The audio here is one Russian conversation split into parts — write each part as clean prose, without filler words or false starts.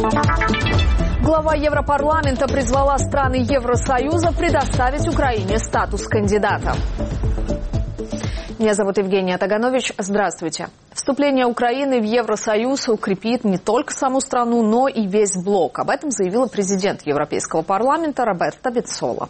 Глава Европарламента призвала страны Евросоюза предоставить Украине статус кандидата. Меня зовут Евгения Таганович. Здравствуйте. Вступление Украины в Евросоюз укрепит не только саму страну, но и весь блок. Об этом заявила президент Европейского парламента Роберта Мецола.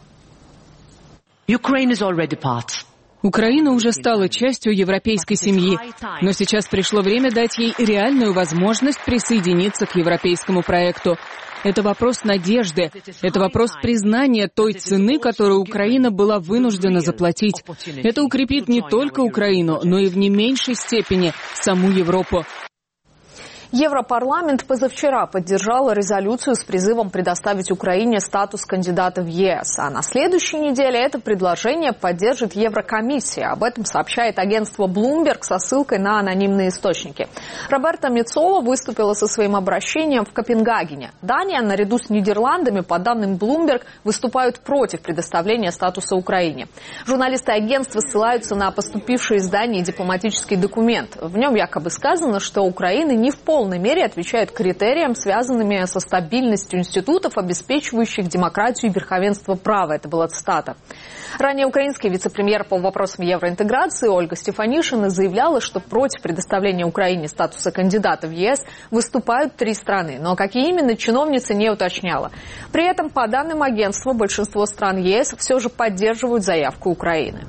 Украина уже стала частью европейской семьи, но сейчас пришло время дать ей реальную возможность присоединиться к европейскому проекту. Это вопрос надежды, это вопрос признания той цены, которую Украина была вынуждена заплатить. Это укрепит не только Украину, но и в не меньшей степени саму Европу. Европарламент позавчера поддержал резолюцию с призывом предоставить Украине статус кандидата в ЕС. А на следующей неделе это предложение поддержит Еврокомиссия. Об этом сообщает агентство Bloomberg со ссылкой на анонимные источники. Роберта Мецола выступила со своим обращением в Копенгагене. Дания, наряду с Нидерландами, по данным Bloomberg, выступают против предоставления статуса Украине. Журналисты агентства ссылаются на поступивший из Дании дипломатический документ. В нем якобы сказано, что Украина не в полной мере отвечает критериям, связанными со стабильностью институтов, обеспечивающих демократию и верховенство права. Это была цитата. Ранее украинский вице-премьер по вопросам евроинтеграции Ольга Стефанишина заявляла, что против предоставления Украине статуса кандидата в ЕС выступают 3 страны. Но какие именно, чиновница не уточняла. При этом, по данным агентства, большинство стран ЕС все же поддерживают заявку Украины.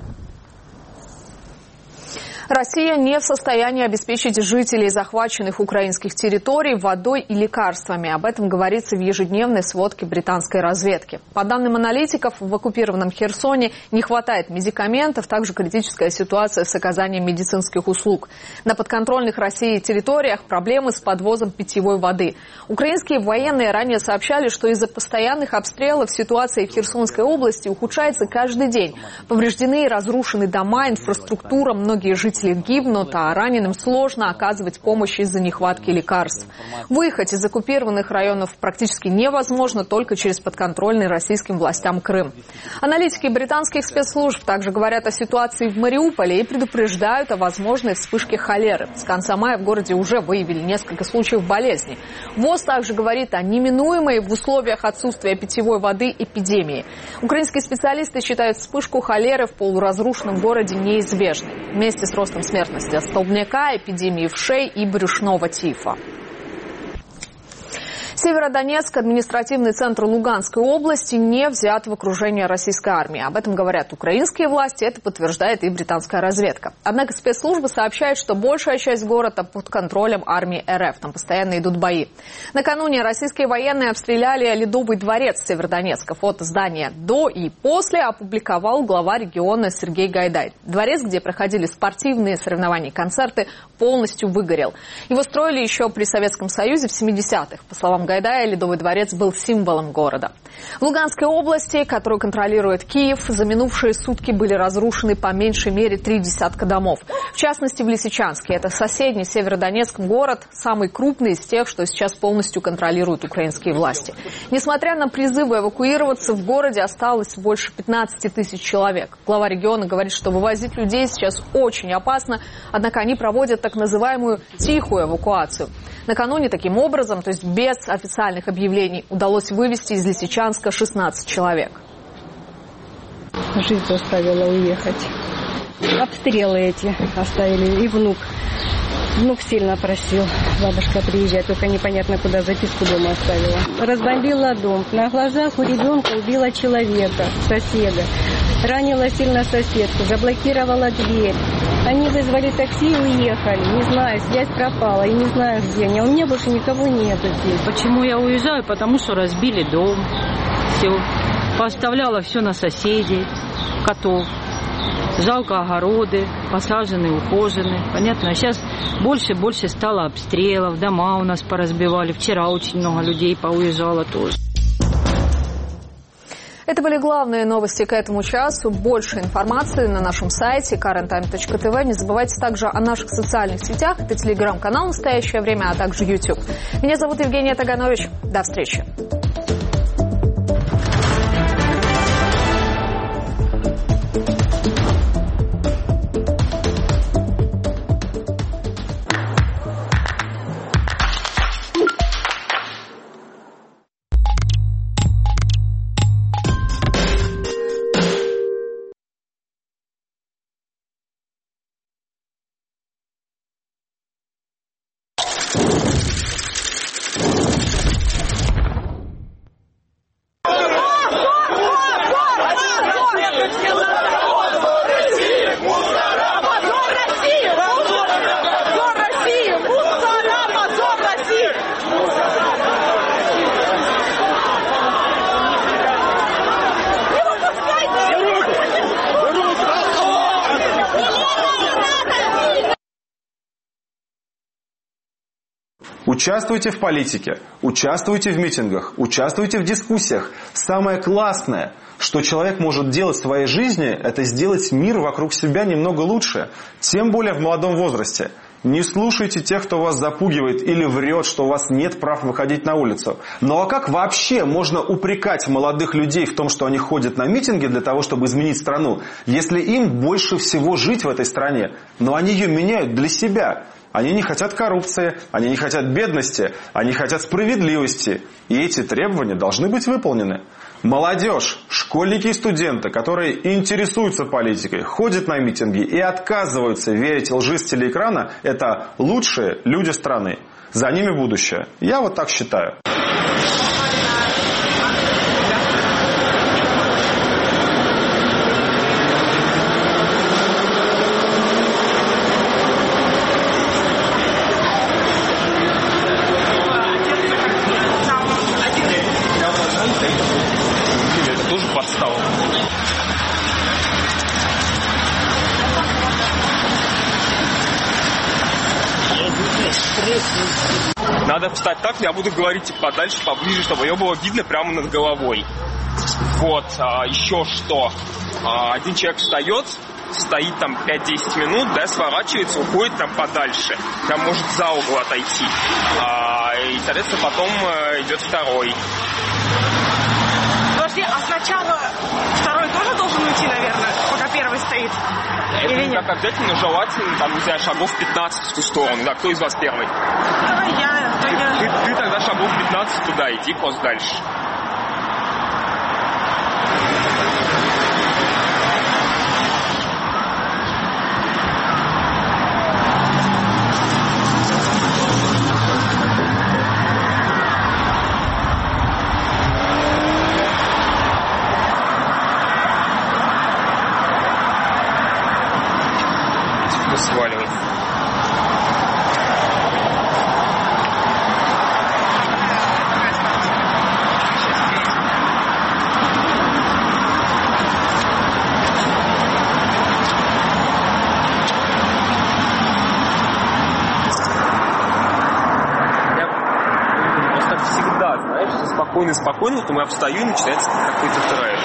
Россия не в состоянии обеспечить жителей захваченных украинских территорий водой и лекарствами. Об этом говорится в ежедневной сводке британской разведки. По данным аналитиков, в оккупированном Херсоне не хватает медикаментов, также критическая ситуация с оказанием медицинских услуг. На подконтрольных России территориях проблемы с подвозом питьевой воды. Украинские военные ранее сообщали, что из-за постоянных обстрелов ситуация в Херсонской области ухудшается каждый день. Повреждены и разрушены дома, инфраструктура, многие жители гибнут, а раненым сложно оказывать помощь из-за нехватки лекарств. Выехать из оккупированных районов практически невозможно только через подконтрольный российским властям Крым. Аналитики британских спецслужб также говорят о ситуации в Мариуполе и предупреждают о возможной вспышке холеры. С конца мая в городе уже выявили несколько случаев болезни. ВОЗ также говорит о неминуемой в условиях отсутствия питьевой воды эпидемии. Украинские специалисты считают вспышку холеры в полуразрушенном городе неизбежной. Вместе с ростом смертности от столбняка, эпидемии вшей и брюшного тифа. Северодонецк, административный центр Луганской области, не взят в окружение российской армии. Об этом говорят украинские власти, это подтверждает и британская разведка. Однако спецслужбы сообщают, что большая часть города под контролем армии РФ. Там постоянно идут бои. Накануне российские военные обстреляли Ледовый дворец Северодонецка. Фото здания до и после опубликовал глава региона Сергей Гайдай. Дворец, где проходили спортивные соревнования и концерты, полностью выгорел. Его строили еще при Советском Союзе в 70-х. По словам Гайдая, Ледовый дворец был символом города. В Луганской области, которую контролирует Киев, за минувшие сутки были разрушены по меньшей мере 3 десятка домов. В частности, в Лисичанске. Это соседний Северодонецк город, самый крупный из тех, что сейчас полностью контролируют украинские власти. Несмотря на призывы эвакуироваться, в городе осталось больше 15 тысяч человек. Глава региона говорит, что вывозить людей сейчас очень опасно, однако они проводят так называемую тихую эвакуацию. Накануне таким образом, то есть без официальных объявлений, удалось вывести из Лисичанска 16 человек. Жизнь заставила уехать. Обстрелы эти оставили. И внук. Внук сильно просил. Бабушка приезжать, только непонятно куда, записку дома оставила. Разбомбила дом. На глазах у ребенка убила человека, соседа. Ранила сильно соседку, заблокировала дверь. Они вызвали такси и уехали. Не знаю, связь пропала и не знаю, где они. А у меня больше никого нету здесь. Почему я уезжаю? Потому что разбили дом. Все. Поставляла все на соседей, котов. Жалко огороды, посажены, ухожены. Понятно? А сейчас больше и больше стало обстрелов. Дома у нас поразбивали. Вчера очень много людей поуезжало тоже. Это были главные новости к этому часу. Больше информации на нашем сайте currenttime.tv. Не забывайте также о наших социальных сетях. Это телеграм-канал «Настоящее время», а также YouTube. Меня зовут Евгения Таганович. До встречи. Участвуйте в политике, участвуйте в митингах, участвуйте в дискуссиях. Самое классное, что человек может делать в своей жизни, это сделать мир вокруг себя немного лучше. Тем более в молодом возрасте. Не слушайте тех, кто вас запугивает или врет, что у вас нет прав выходить на улицу. Ну а как вообще можно упрекать молодых людей в том, что они ходят на митинги для того, чтобы изменить страну, если им больше всего жить в этой стране? Но они ее меняют для себя. Они не хотят коррупции, они не хотят бедности, они хотят справедливости. И эти требования должны быть выполнены. Молодежь, школьники и студенты, которые интересуются политикой, ходят на митинги и отказываются верить лжи с телеэкрана, это лучшие люди страны. За ними будущее. Я вот так считаю. Надо встать так, я буду говорить типа подальше, поближе, чтобы ее было видно прямо над головой. Вот, еще что. Один человек встает, стоит там 5-10 минут, да, сворачивается, уходит там подальше. Прям может за угол отойти. И, соответственно, потом идет второй. Подожди, а сначала второй тоже должен уйти, наверное, пока первый стоит? Это или не так обязательно, но желательно, там, не знаю, шагов 15 в ту сторону. Да, кто из вас первый? Давай я. Ты тогда шагов 15 туда, иди просто дальше. Сваливай. Просто всегда, знаешь, спокойно, потом я встаю и начинается какой-то трэш.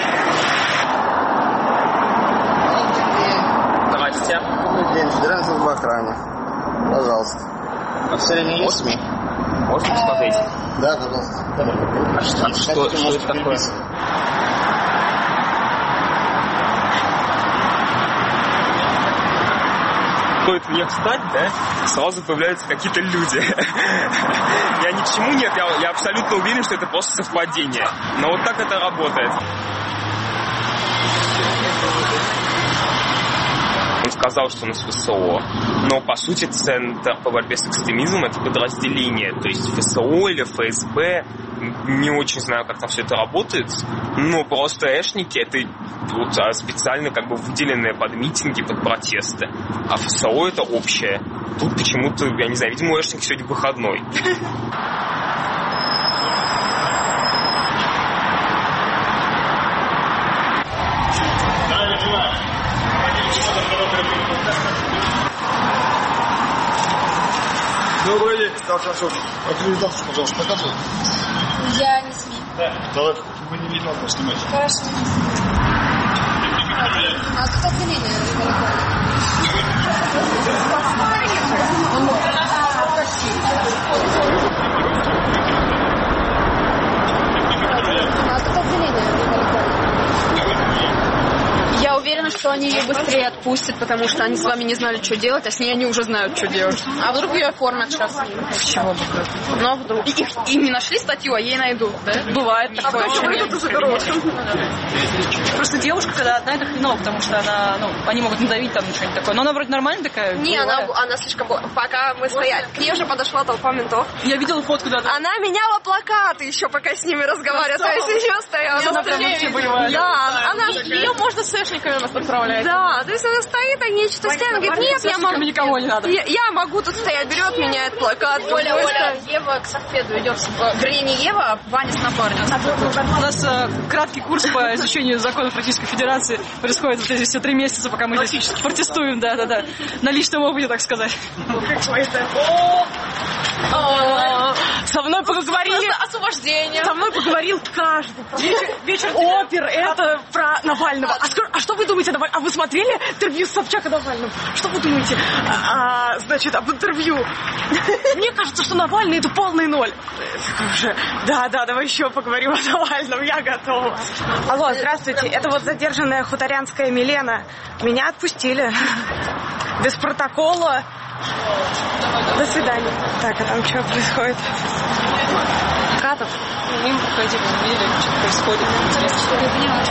Здрасте. Добрый день, федеральная служба охраны. Пожалуйста. А все время есть? Можно посмотреть? Да, пожалуйста. А что это такое? Стоит мне встать, да, сразу появляются какие-то люди. Я ни к чему нет, я абсолютно уверен, что это просто совпадение. Но вот так это работает. Он сказал, что у нас ФСО, но по сути Центр по борьбе с экстремизмом — это подразделение, то есть ФСО или ФСБ, не очень знаю, как там все это работает, но просто эшники — это вот специально как бы выделенные под митинги, под протесты, а ФСО — это общее. Тут почему-то, я не знаю, видимо, эшник сегодня выходной. Добрый день, старший особый. Аккредитацию, пожалуйста, покажи. Я не СМИ. Да. Давай, мы не видим, надо снимать. Хорошо. А тут отделение Я уверена, что они ее быстрее отпустят, потому что они с вами не знали, что делать, а с ней они уже знают, что делать. А вдруг ее оформят сейчас? С чего бы? Ну, а вдруг? Им не нашли статью, а ей найдут, да? Бывает такое. Просто девушка, когда одна, это хреново, потому что она, они могут надавить там что-нибудь такое. Но она вроде нормальная такая. Не, она слишком... Пока мы стояли, к ней уже подошла толпа ментов. Я видела фотку, да. Она меняла плакаты еще, пока с ними разговаривала. То есть еще стояла. Она прям вообще боевая. Да, ее можно с эшниками у нас отправлять. Да, то есть она стоит, они что-то стоят, она говорит, нет, я могу... никого не надо. Я могу тут стоять, берет, меняет плакат. Оля, Ева к Софеду идет. Вернее, не Ева, а Ваня с напарником. У нас краткий курс по изучению законов Российской Федерации происходит вот эти все 3 месяца, пока мы здесь протестуем, да. На личном опыте, так сказать. Со мной поговорили... Освобождение. Со мной поговорил каждый. Вечер опер, это про Навального. А что вы думаете, а вы смотрели интервью с Собчак о Навальном? Что вы думаете, значит, об интервью? Мне кажется, что Навальный это полный ноль. Да, давай еще поговорим о Навальном, я готова. Алло, здравствуйте, это вот задержанная хуторянская Милена. Меня отпустили. Без протокола. До свидания. Так, а там что происходит? Катов? Мимо проходили, видели, что происходит. Интересно. Я поняла.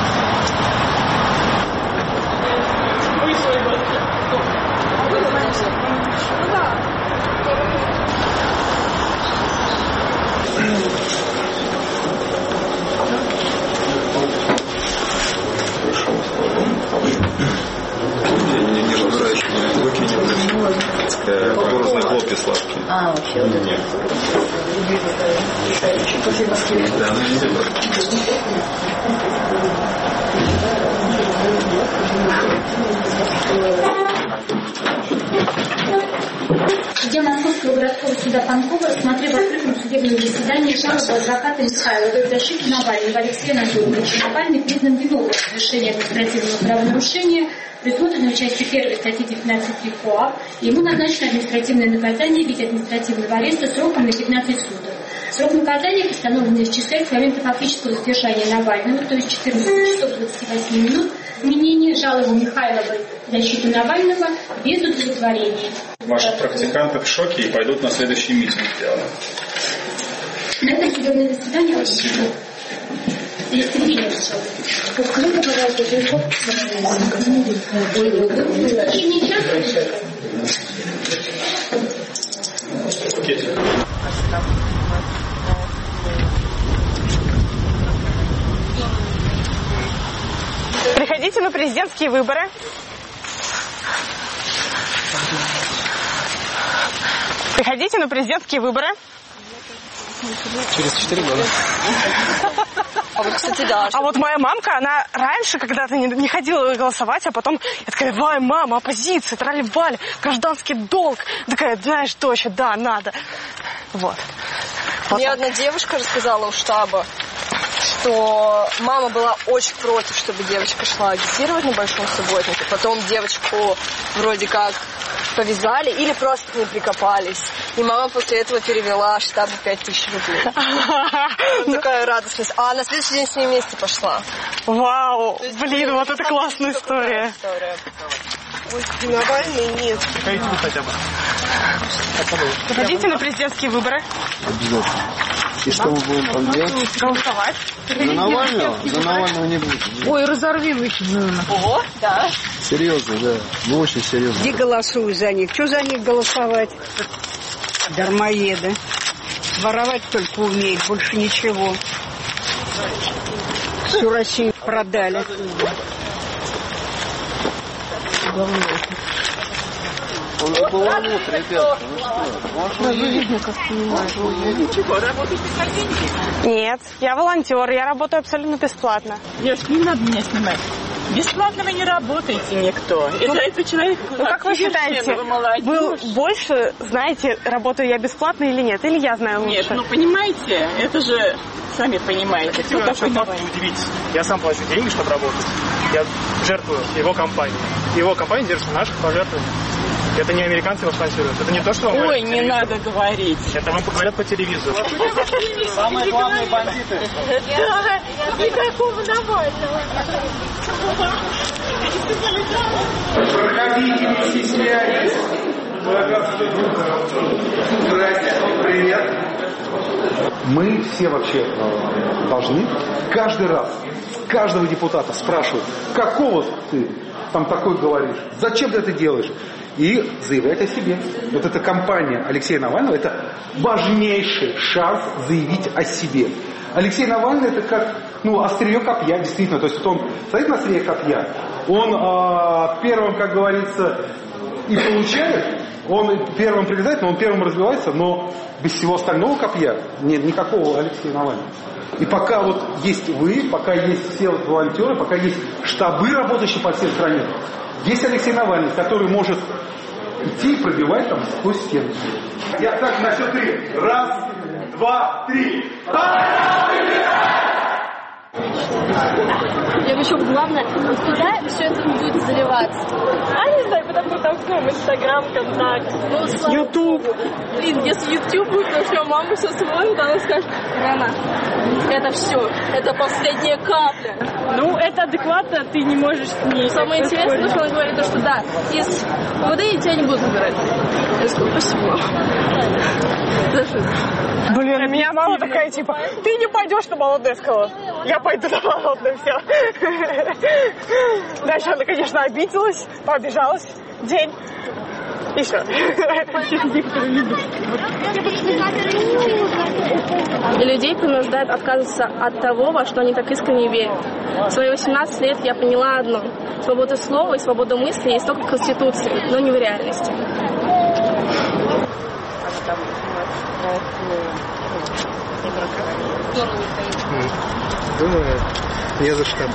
Ну да. Не разворачивай, выкинем. Творожные хлопья сладкие. Вообще вот нет. Да, ну нельзя. Судья Московского городского суда Панкова рассмотрел в открытом судебном заседании жалобу адвоката Михайлова в защиту Навального Алексея Анатольевича. Навальный признан виновным в совершении административного правонарушения, предусмотренного частью 1 статьи 19 КоАП. Ему назначено административное наказание в виде административного ареста сроком на 15 суток. Срок наказания постановлено исчислять с момента фактического задержания Навального, то есть 14 часов 28 минут, вменение жалобы Михайловой в защиту Навального без удовлетворения. Ваши практиканты в шоке и пойдут на следующий митинг. На этом судебное заседание... Спасибо. Есть терпение, подскажите, пожалуйста, телефон. В течение часа. Приходите на президентские выборы. Приходите на президентские выборы. Через 4 года. А вот, кстати, да. А вот моя мамка, она раньше когда-то не ходила голосовать, а потом я такая: вай, мама, оппозиция, трали-вали, гражданский долг. Такая: знаешь, точно, да, надо. Вот. Мне одна девушка рассказала у штаба, что мама была очень против, чтобы девочка шла агитировать на Большом Субботнике. Потом девочку вроде как повязали или просто к ней прикопались. И мама после этого перевела штабу 5000 рублей. Такая радостность. А на следующий день с ней вместе пошла. Вау, блин, вот это классная история. Ой, Навальный нет. Приходите вы хотя бы. Приходите на президентские выборы. Обязательно. И что мы будем там делать? Голосовать. За Навального? За Навального не будет. Ой, разорви выкину. Ого, да. Серьезно, да. Ну, очень серьезно. Иди голосуй за них. Что за них голосовать? Дармоеды. Воровать только умеют, больше ничего. Всю Россию продали. Он же баламут, ребята. Ничего, работаете за деньги? Нет, я волонтер, я работаю абсолютно бесплатно. Девушка, не надо меня снимать. Бесплатно вы не работаете никто. Это человек... Ну, как вы считаете, вы больше знаете, работаю я бесплатно или нет? Или я знаю лучше? Нет, ну понимаете, это же... Сами понимаете. Кто такой факт удивитесь. Я сам плачу деньги, чтобы работать. Я жертвую его компанией. Его компания держится на наших пожертвованиях. Это не американцы его спонсируют. Это не то, что вам Ой, говорят. не надо говорить. Это вам говорят по телевизору. Самые главные бандиты. Да, никакого Навального. Проходите, не стесняйтесь. Привет. Мы все вообще должны каждый раз каждого депутата спрашивать, какого ты там такой говоришь, зачем ты это делаешь, и заявлять о себе. Вот эта кампания Алексея Навального — это важнейший шанс заявить о себе. Алексей Навальный — это как острие копья, действительно. То есть вот он стоит на острие копья, он первым, как говорится, и получает, он первым прилетает, но он первым развивается, но без всего остального копья нет никакого Алексея Навального. И пока вот есть вы, пока есть все волонтеры, пока есть штабы, работающие по всей стране, есть Алексей Навальный, который может идти и пробивать там сквозь стену. Я так на счет 3. Раз, 2, 3. Я еще главное, вот куда все это будет заливаться? А не знаю, куда мы толкнем, Инстаграм, ВКонтакте, Ютуб. Блин, если Ютуб будет, то все, мама все смотрит, она скажет: Рана, это все, это последняя капля. Ну, это адекватно, ты не можешь не... Самое интересное, что она говорит, что да, из УВД тебя не будут забирать. Я сказала: спасибо. Блин, у меня мама такая, типа, ты не пойдешь на Болотное, сказала. Я пойду на Болотное, все. Дальше она, конечно, обиделась, пообижалась день. И все. И людей принуждают отказываться от того, во что они так искренне верят. В свои 18 лет я поняла одно. Свобода слова и свобода мысли есть только в Конституции, но не в реальности. Думаю, не за что.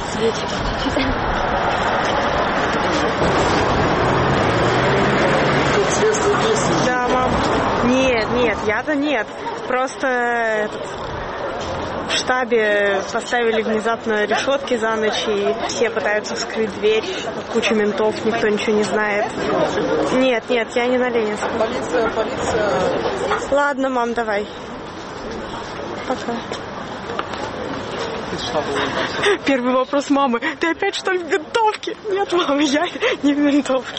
Да, мам. Нет, я-то нет. Просто в штабе поставили внезапно решетки за ночь, и все пытаются вскрыть дверь. Куча ментов, никто ничего не знает. Нет, я не на Ленинском. Полиция. Ладно, мам, давай. Пока. Первый вопрос мамы: ты опять что ли в ментовке? Нет, мама, я не в ментовке.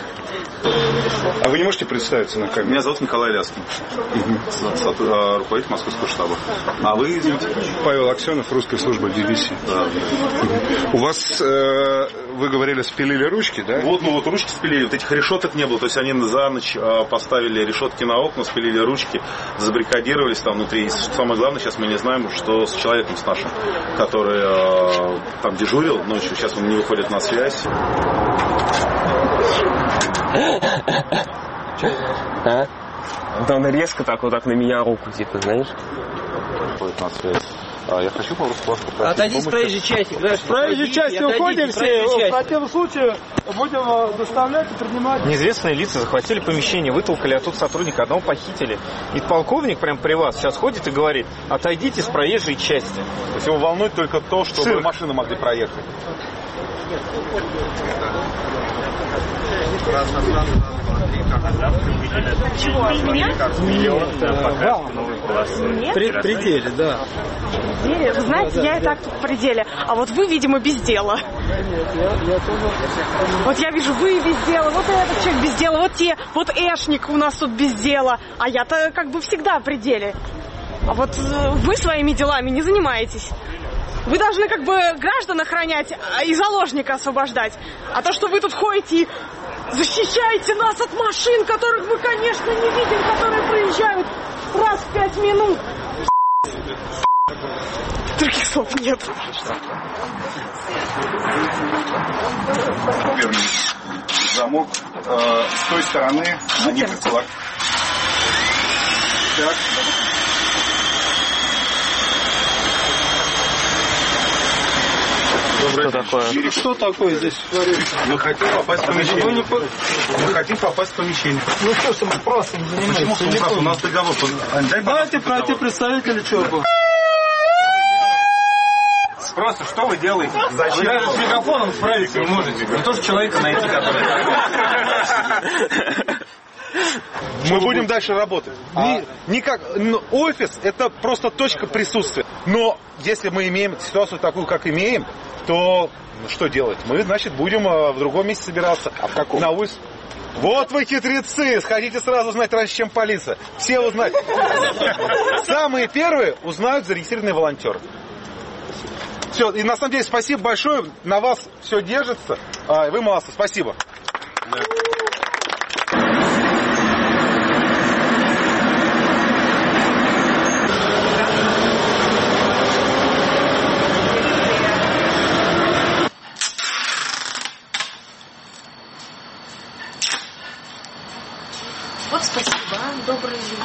А вы не можете представиться на камеру? Меня зовут Николай Ляскин, руководитель московского штаба. А вы, извините? Павел Аксенов, русская служба BBC. Да. У вас, вы говорили, спилили ручки, да? Вот ручки спилили, вот этих решеток не было. То есть они за ночь поставили решетки на окна, спилили ручки, забаррикадировались там внутри. И самое главное, сейчас мы не знаем, что с человеком с нашим, который там дежурил ночью. Сейчас он не выходит на связь. А? Да он резко так вот так на меня руку, типа, знаешь? Я хочу просто вас попросить. Отойди с проезжей части. С проезжей части уходим все. В противном случае будем доставлять и принимать. Неизвестные лица захватили помещение, вытолкали оттуда сотрудника, одного похитили. И полковник прямо при вас сейчас ходит и говорит: отойдите с проезжей части. То есть его волнует только то, чтобы машины могли проехать. Чего? Миллион пока Нет? Пределе, да. Пределе? Вы знаете, я и так тут в пределе. А вот вы, видимо, без дела. Я тоже. Вот я вижу, вы без дела, вот этот человек без дела, вот Эшник у нас тут без дела. А я-то как бы всегда в пределе. А вот вы своими делами не занимаетесь. Вы должны как бы граждан охранять и заложника освобождать. А то, что вы тут ходите и защищаете нас от машин, которых мы, конечно, не видим, которые проезжают раз в 5 минут. Других слов нет. Верный замок. С той стороны они прицелак. Так. Что такое? Что такое здесь творится? Мы хотим попасть в помещение. Мы хотим попасть в помещение. Ну что ж, мы просто не занимаемся. Почему просто? У нас договор. Давайте пройти представителя ЧОПа. Просто что вы делаете? Зачем? Вы даже с мегафоном справиться не можете. Не то, что человека найти, который... Мы будем дальше работать. Офис — это просто точка присутствия. Но если мы имеем ситуацию такую, как имеем, то что делать? Мы, значит, будем в другом месте собираться. А в каком? На улице. Вот вы хитрецы! Хотите сразу узнать раньше, чем полиция. Все узнают. Самые первые узнают зарегистрированные волонтеры. Все, и на самом деле спасибо большое. На вас все держится. Вы молодцы. Спасибо. Вот спасибо, добрый день.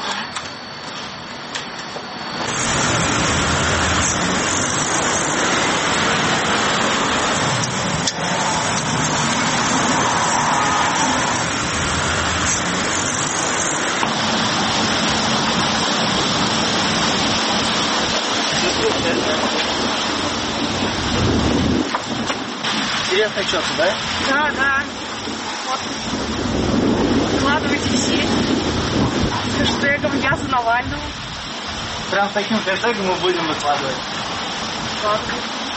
Интересно что-то, да? Да, да. Вот. Выкладывайте в сеть. С хэштегом «Я за Навального». Прям с таким хэштегом мы будем выкладывать. Ладно.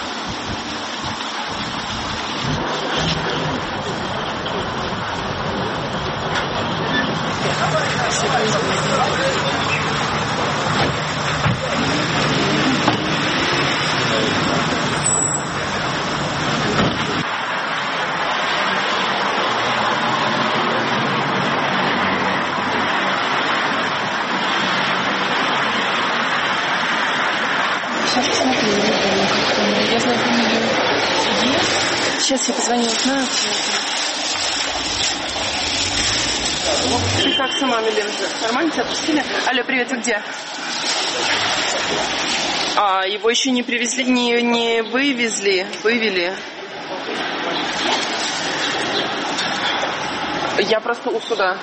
Сейчас посмотрю, я знакомлю судье. Сейчас я позвоню, узнаю. Ты как сама, Милена? Нормально тебя отпустили? Алло, привет, ты где? А, его еще не привезли, не вывезли, вывели. Я просто у суда.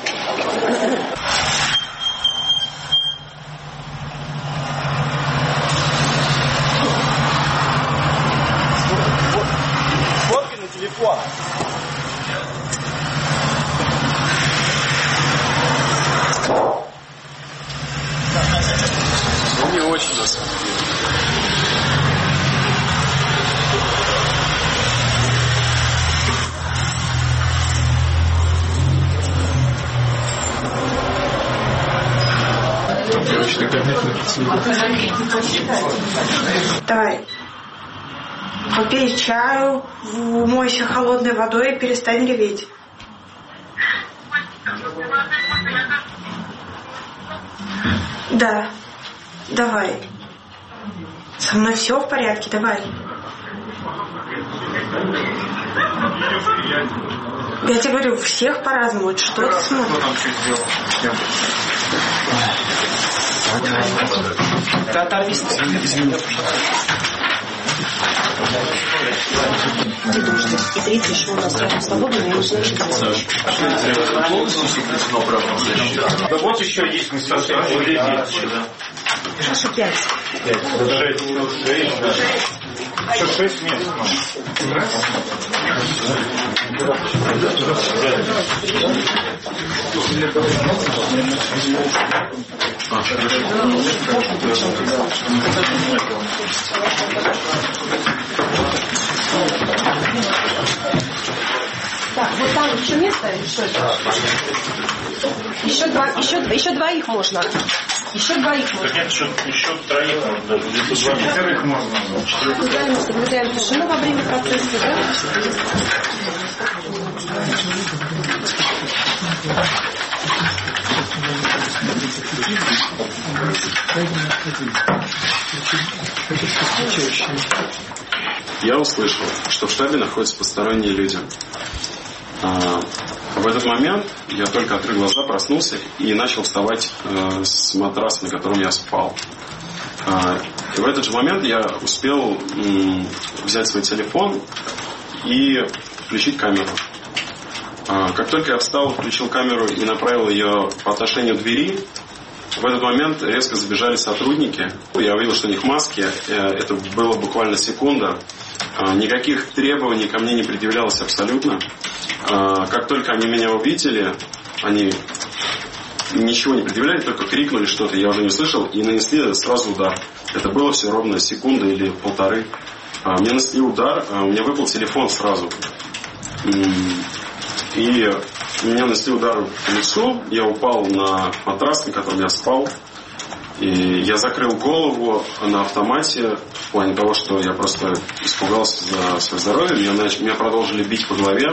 Фотки на телефон. Не очень на самом деле. Давай. Попей чаю, умойся холодной водой и перестань реветь. Да. Давай. Со мной все в порядке, давай. Я тебе говорю, всех по-разному. Что ты смотришь? Ты оторвись. Извини. Ты думаешь, и третье, что у нас рядом с тобой, я не знаю, что Да вот еще есть несовершеннолетние дети. Хорошо, 5. Даже это не 6, да. Еще 6 месяцев. Так, вот там еще место или что это? Еще двоих можно. Еще двоих можно. Так нет, еще троих можно даже. Еще пятерых можно. Наблюдаем, соблюдаем тишину во время процесса, да? Я услышал, что в штабе находятся посторонние люди. В этот момент я только открыл глаза, проснулся и начал вставать с матраса, на котором я спал. И в этот же момент я успел взять свой телефон и включить камеру. Как только я встал, включил камеру и направил ее по отношению к двери, в этот момент резко забежали сотрудники. Я увидел, что у них маски. Это было буквально секунда. Никаких требований ко мне не предъявлялось абсолютно. Как только они меня увидели, они ничего не предъявляли, только крикнули что-то, я уже не слышал, и нанесли сразу удар. Это было все ровно секунда или полторы. Мне нанесли удар, у меня выпал телефон сразу. И меня нанесли удар по лицу, я упал на матрас, на котором я спал. И я закрыл голову на автомате в плане того, что я просто испугался за свое здоровье. Меня продолжили бить по голове.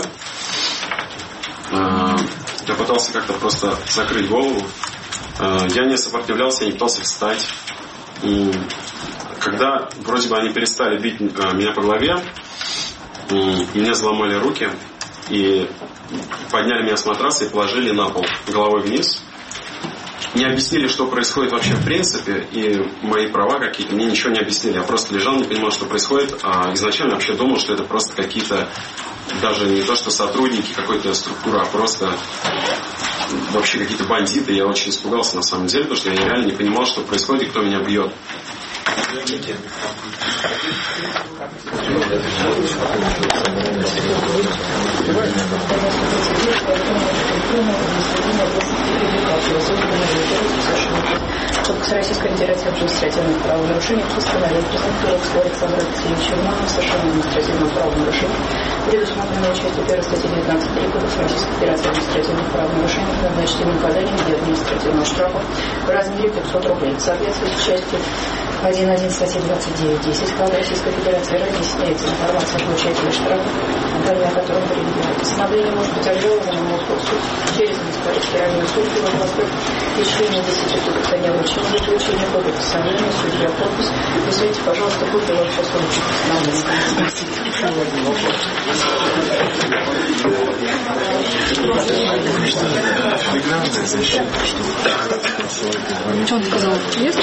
Я пытался как-то просто закрыть голову. Я не сопротивлялся, я не пытался встать. И когда вроде бы они перестали бить меня по голове, мне взломали руки и подняли меня с матраса и положили на пол головой вниз. Не объяснили, что происходит вообще в принципе, и мои права какие-то, мне ничего не объяснили. Я просто лежал, не понимал, что происходит. А изначально вообще думал, что это просто какие-то, даже не то, что сотрудники какой-то структуры, а просто вообще какие-то бандиты. Я очень испугался на самом деле, потому что я реально не понимал, что происходит и кто меня бьет. Кодекс Российской Федерации административных правонарушений постановил Преснякова Александра Алексеевича Иванова совершенно административного правонарушения, предусмотренного частью 1 статьи 19.3 Кодекса Российской Федерации административных правонарушений, назначить наказание в виде административного штрафа в размере 500 рублей. В соответствии с частью 1.1 статьи 29.10 КОАП Российской Федерации разъясняется информация о получателе штрафа, о котором предъявляет. Постановление может быть обжаловано на суд через Федеральный суд Кирово-Москвы в течение 10 суток со дня вручения для получения копии постановления, судья, подпись. Посмотрите, пожалуйста, копию вашего постановления. Что он сказал?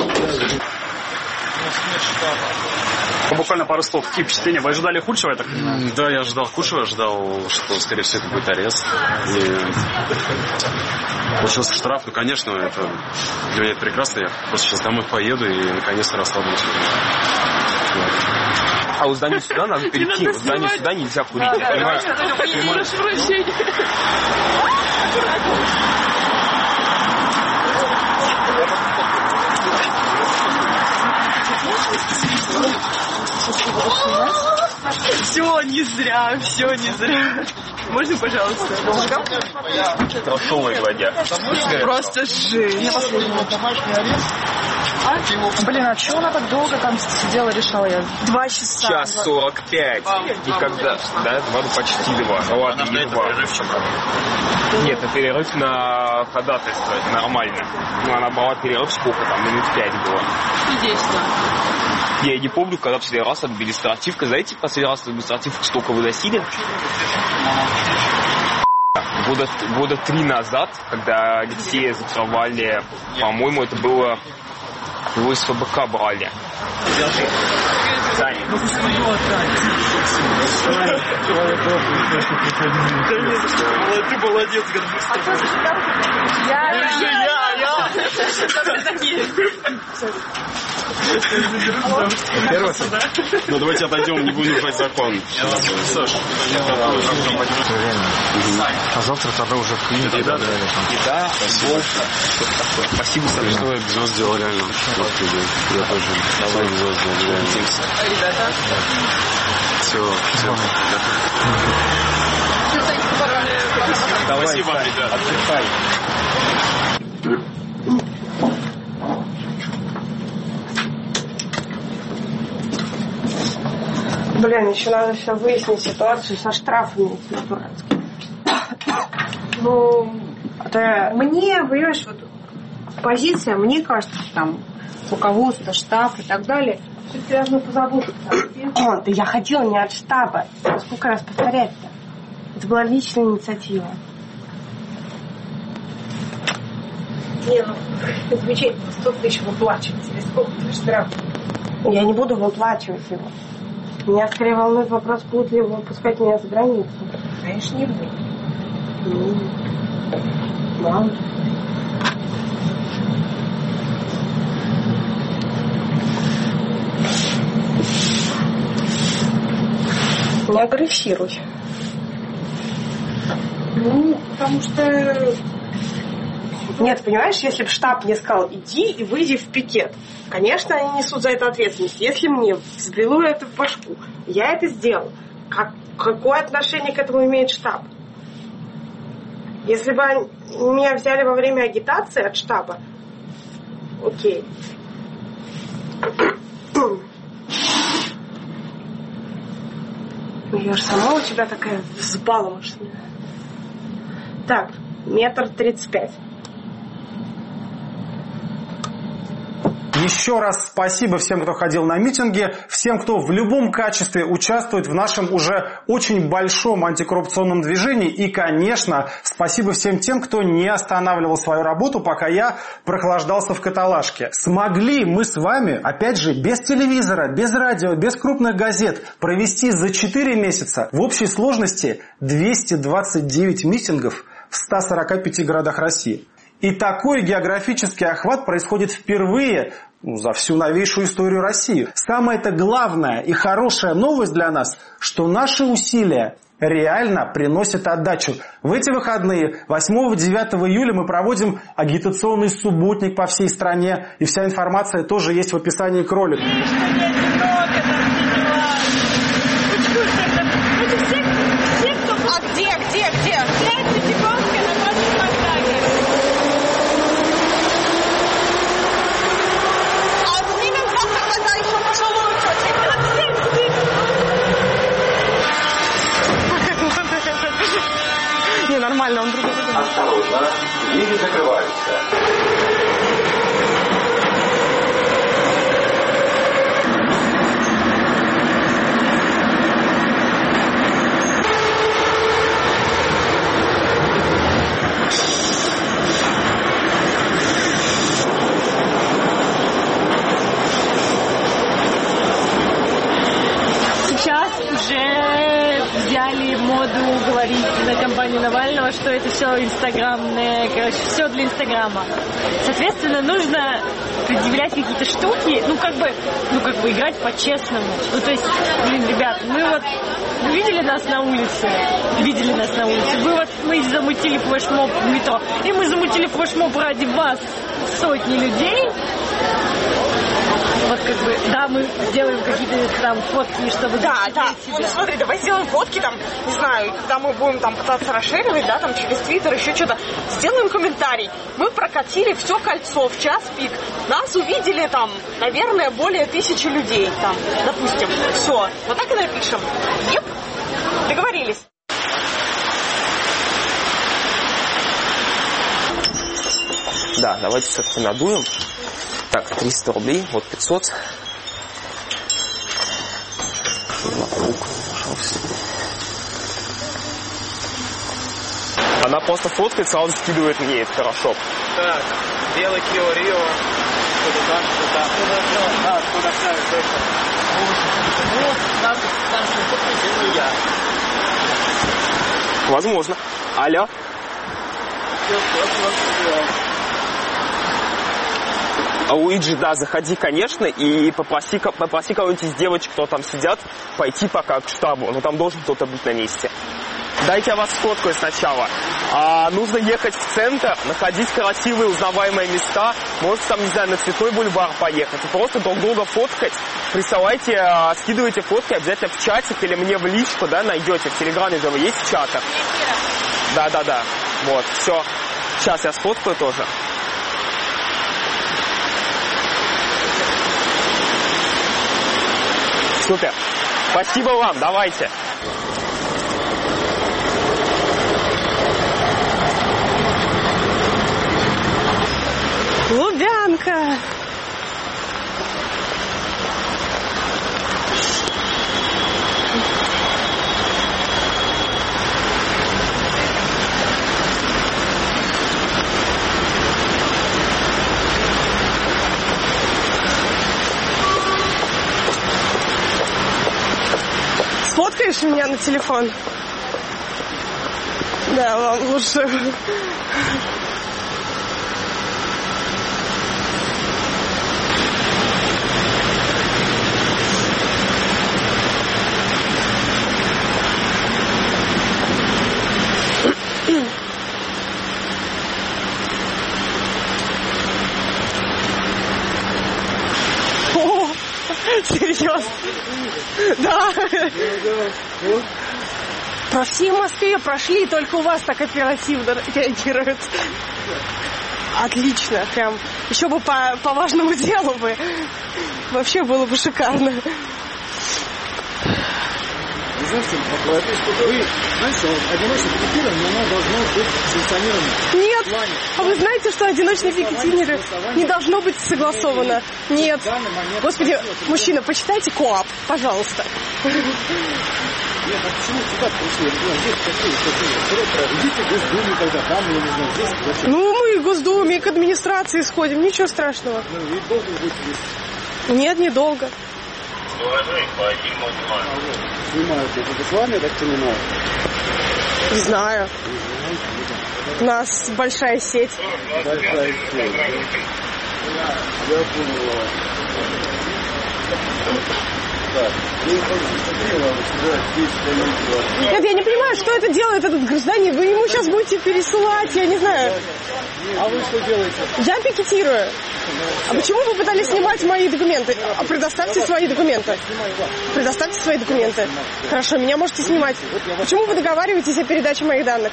Буквально пару слов. Какие впечатления? Вы ожидали худшего, я так понимаю? Да, я ожидал худшего, ожидал, что, скорее всего, это будет арест. И получился штраф. Ну, конечно, это для меня это прекрасно. Я просто сейчас домой поеду и наконец-то расслаблюсь. А у здания суда надо перейти. У здания суда нельзя курить. Я понимаю. Все не зря, все не зря. Можно, пожалуйста? Трошовые гладя. Просто жесть. Блин, а чего она так долго там сидела, решала я? 2 часа. Час 45. Никогда. Да, 2, почти 2. Ну ладно, не 2. Нет, это перерыв на ходатайство. Это нормально. Ну, она брала перерыв сколько там? Минут 5 было. Чудесно. Я не помню, когда в последний раз административка. Знаете, последний раз административку столько выносили? Года 3 назад, когда Алексея закрывали, по-моему, это было его из ФБК брали. Таня. Ты молодец, горжусь тобой. Ну, давайте отойдем, не будем ждать закон. Саша. А завтра тогда уже в клинике. Да, спасибо, Саша. Что я без вас сделал реально. Я тоже. Давай без вас сделал реально. Ребята. Все. Спасибо, ребята. Отдыхай. Блин, еще надо все выяснить ситуацию со штрафами этими дурацкими. Ну, это мне, понимаешь, вот позиция, мне кажется, там руководство, штаб и так далее, все-таки должно позаботиться. Да я хотела не от штаба. Сколько раз повторять-то? Это была личная инициатива. Не, ну, это замечательно, 100 тысяч выплачивать или сколько штраф? Я не буду выплачивать его. Меня скорее волнует вопрос, будут ли выпускать меня за границу. Конечно, не будет. Мало. Не агрессируй. Ну, потому что... Нет, понимаешь, если бы штаб мне сказал, иди и выйди в пикет, конечно, они несут за это ответственность. Если мне взбило это в башку, я это сделал. Какое отношение к этому имеет штаб? Если бы меня взяли во время агитации от штаба, окей. Я же сама у тебя такая взбалмошная. Так, 1,35 м. Еще раз спасибо всем, кто ходил на митинги, всем, кто в любом качестве участвует в нашем уже очень большом антикоррупционном движении. И, конечно, спасибо всем тем, кто не останавливал свою работу, пока я прохлаждался в каталажке. Смогли мы с вами, опять же, без телевизора, без радио, без крупных газет провести за 4 месяца в общей сложности 229 митингов в 145 городах России. И такой географический охват происходит впервые за всю новейшую историю России. Самое-то главное и хорошая новость для нас, что наши усилия реально приносят отдачу. В эти выходные, 8-9 июля, мы проводим агитационный субботник по всей стране. И вся информация тоже есть в описании к ролику. А где? Не, нормально, он другой. Осторожно, двери закрываются. Сейчас уже взяли моду говорить на компанию Навального, что это все инстаграмное, короче, все для инстаграма. Соответственно, нужно предъявлять какие-то штуки, ну как бы играть по-честному. Ну то есть, ребят, вы видели нас на улице? Мы замутили флешмоб в метро. И мы замутили флешмоб ради вас, сотни людей. Вот да, мы сделаем какие-то там фотки, чтобы... Да. Ну смотри, давай сделаем фотки там, не знаю, когда мы будем там пытаться расширивать, да, там через Твиттер, еще что-то. Сделаем комментарий. Мы прокатили все кольцо в час пик. Нас увидели там, наверное, более 1000 людей там, допустим. Все. Вот так и напишем. Еп, договорились. Да, давайте все-таки надуем. Так, 300 рублей, вот 500. Вокруг, пожалуйста. Она просто фоткает, сразу скидывает мне это хорошо. Так, белый Кио Рио. Куда ставить точно. Ну, там что я. Возможно. Алло. Уиджи, да, заходи, конечно, и попроси кого-нибудь из девочек, кто там сидят, пойти пока к штабу. Ну, там должен кто-то быть на месте. Дайте я вас сфоткаю сначала. Нужно ехать в центр, находить красивые, узнаваемые места. Можете там, не знаю, на Цветной бульвар поехать. И просто друг друга фоткать. Присылайте, скидывайте фотки обязательно в чатик или мне в личку, да, найдете. В Телеграме же есть чатер. Да. Вот, все. Сейчас я сфоткаю тоже. Супер. Спасибо вам, давайте. Лубянка. Сфоткаешь меня на телефон? Да, вам лучше. О, серьезно? Да. Про все Москве прошли, только у вас так оперативно реагируют. Отлично, прям. Еще бы по важному делу бы. Вообще было бы шикарно. Вы знаете, что одиночное пикетирование, оно должно быть санкционировано. Нет. А вы знаете, что одиночное пикетирование не должно быть согласовано? Нет. Господи, мужчина, почитайте КоАП, пожалуйста. Нет, а почему сюда пришли? Идите в Госдуму тогда, там, я не знаю, здесь зачем? Ну, мы в Госдуме, к администрации сходим, ничего страшного. Ну, и долго будет здесь? Нет, недолго. Снимают это с вами, я так понимаю? Не знаю. У нас большая сеть. Большая сеть. Я поняла. Так, нет, я не понимаю, что это делает этот гражданин. Вы ему сейчас будете пересылать, я не знаю. А вы что делаете? Я пикетирую. А почему вы пытались снимать мои документы? Предоставьте свои документы. Предоставьте свои документы. Хорошо, меня можете снимать. Почему вы договариваетесь о передаче моих данных?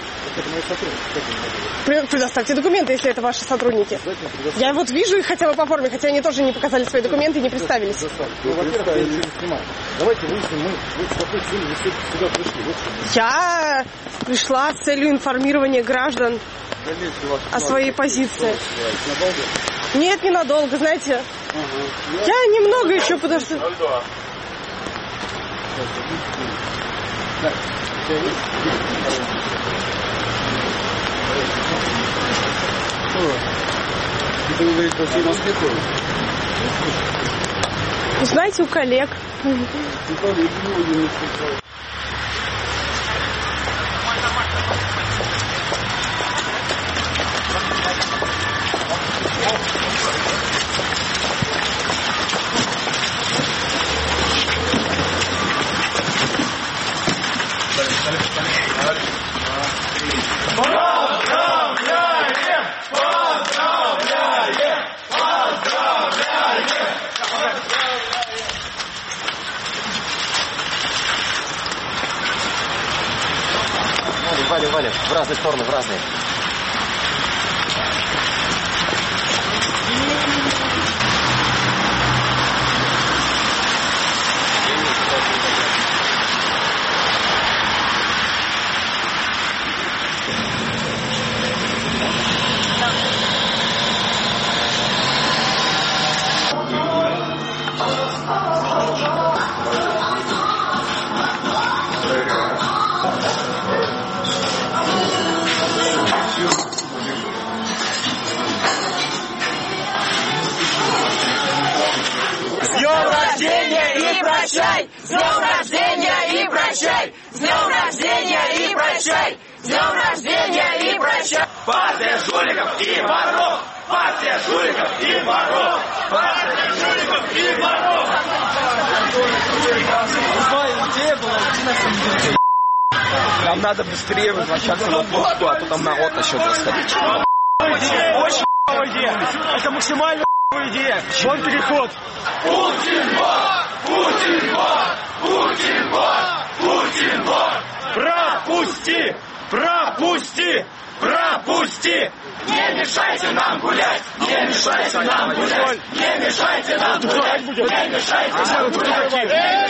Предоставьте документы, если это ваши сотрудники. Я вот вижу их хотя бы по форме, хотя они тоже не показали свои документы и не представились. Давайте выясним, вы с какой целью вы сюда пришли? Я пришла с целью информирования граждан о своей позиции. Нет, ненадолго, знаете. Я немного еще подожду. Это вы говорите, по всей Москве ходит? Знаете, у коллег. Валя, в разные стороны, в разные. прощай! С днем рождения и прощай! С днем рождения и прощай! С днем рождения и прощай! Партия жуликов и воров! Партия жуликов и воров! Партия жуликов и воров! Идея была уйти на самом деле. Нам надо быстрее возвращаться на почту, а то там народ начнет расходить. Очень идея. Это максимально идея. Вон переход. Путин бот! Путин бот! Путин бот! Путин бот! Пропусти! Пропусти! Пропусти! Не мешайте нам гулять! Не мешайте нам гулять! Не мешайте нам гулять! Не мешайте нам гулять!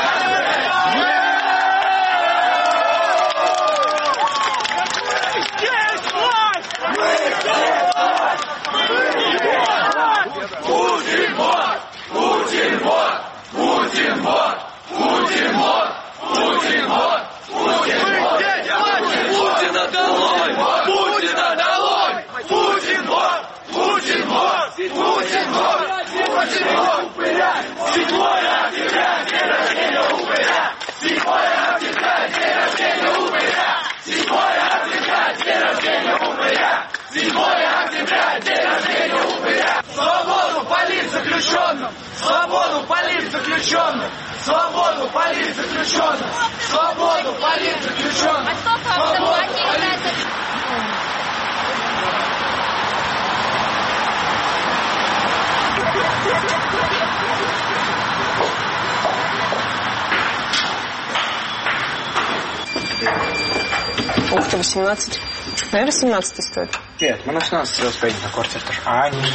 Путин бот! Путин бот! Путин бот! Путин бот! Путин бот! Путин бот! Путина долой! Путина долой! Путин бот! Путин бот! Путин бот! Путин бот! 7 октября, день рождения упыря! 7 октября, день рождения упыря! 7 октября, день рождения упыря! 7 октября, день рождения упыря! Свободу политзаключенным! Свободу политзаключенным! Свободу политзаключенным! Свободу политзаключенным! Свободу Ух ты, 18. Наверное, 17 стоит. Нет, мы на 16 раз поедем на квартиру тоже. А, не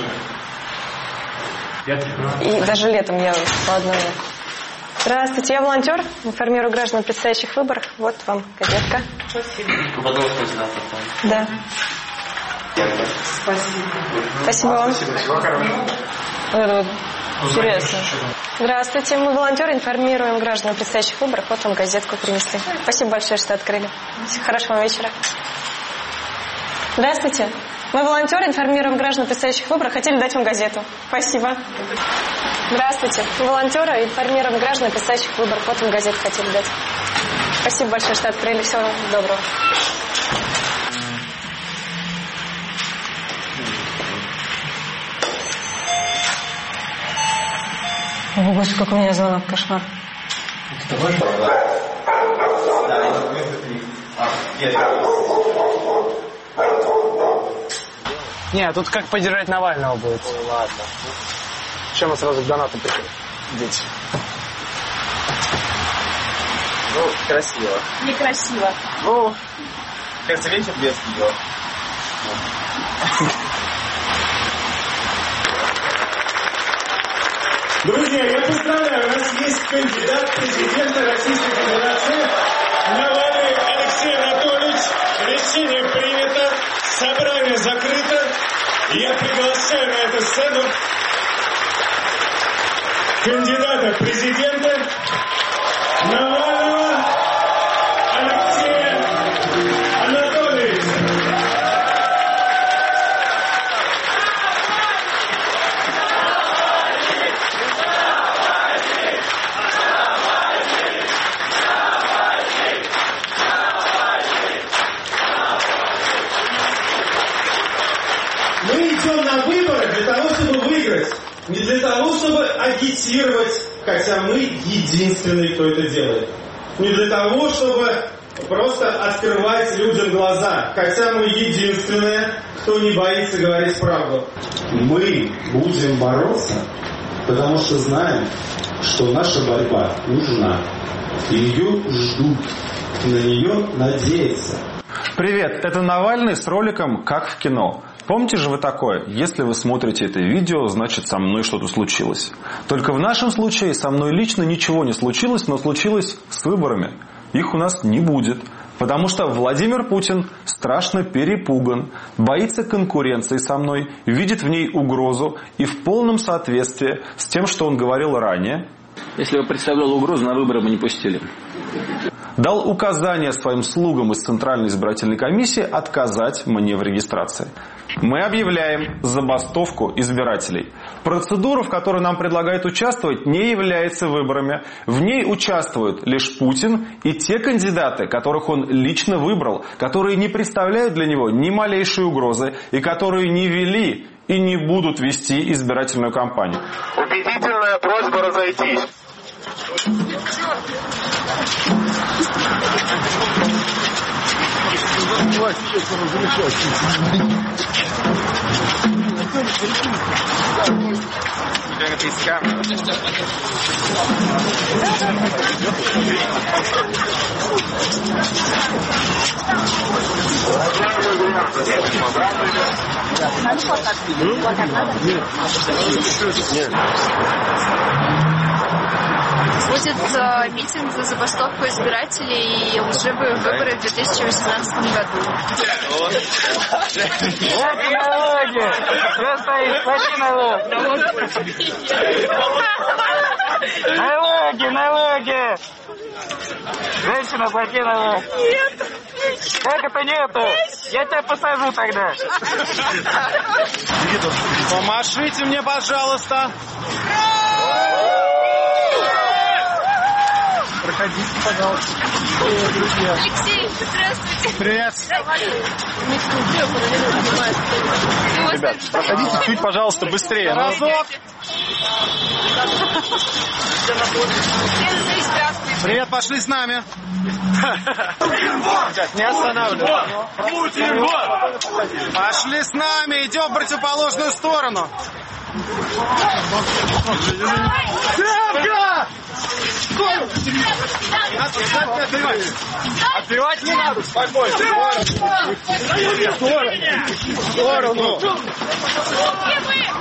И даже летом я по одной. Здравствуйте, я волонтер, информирую граждан о предстоящих выборах. Вот вам газетка. Спасибо. Да. Спасибо. Спасибо вам. Всего хорошего. Вот. Интересно. Здравствуйте, мы волонтеры, информируем граждан о предстоящих выборах. Вот вам газетку принесли. Спасибо большое, что открыли. Хорошего вам вечера. Здравствуйте. Мы волонтеры, информируем граждан о предстоящих выборах. Хотели дать вам газету. Спасибо. Здравствуйте. Мы волонтеры, информируем граждан о предстоящих выборах. Вот вам газету хотели дать. Спасибо большое, что открыли. Всего вам доброго. О, Господи, как меня звонок, кошмар. Не, тут как поддержать Навального будет. Ладно. Чем мы сразу к донату пришли? Дети. Ну, красиво. Некрасиво. Ну, кажется, вечер без нее. Друзья, я поздравляю, у нас есть кандидат в президенты Российской Федерации Навальный Алексей Анатольевич. Решение принято, собрание закрыто. Я приглашаю на эту сцену кандидата в президенты Навального Алексея Анатольевича. Мы идем на выборы для того, чтобы выиграть. Не для того, чтобы агитировать, хотя мы единственные, кто это делает. Не для того, чтобы просто открывать людям глаза, хотя мы единственные, кто не боится говорить правду. Мы будем бороться, потому что знаем, что наша борьба нужна. Ее ждут, на нее надеются. Привет, это Навальный с роликом «Как в кино». Помните же вы такое? Если вы смотрите это видео, значит со мной что-то случилось. Только в нашем случае со мной лично ничего не случилось, но случилось с выборами. Их у нас не будет. Потому что Владимир Путин страшно перепуган, боится конкуренции со мной, видит в ней угрозу и в полном соответствии с тем, что он говорил ранее. Если бы представлял угрозу, на выборы бы не пустили. Дал указание своим слугам из Центральной избирательной комиссии отказать мне в регистрации. Мы объявляем забастовку избирателей. Процедура, в которой нам предлагают участвовать, не является выборами. В ней участвуют лишь Путин и те кандидаты, которых он лично выбрал, которые не представляют для него ни малейшей угрозы и которые не вели и не будут вести избирательную кампанию. Убедительная просьба разойтись. Будет митинг за забастовку избирателей и лживые выборы в 2018 году. Вот налоги! Что стоит? Плати налоги! Налоги! Женщина, плати налоги! Нет! Как это нету? Я тебя посажу тогда! Помашите мне, пожалуйста! Проходите, пожалуйста. Друзья. Алексей, здравствуйте. Привет. Ребят, проходите чуть, пожалуйста, быстрее. Разок. Привет, пошли с нами. Не останавливай. Пошли с нами, идем в противоположную сторону. Севка! Отбивать не надо, спокойно. В сторону.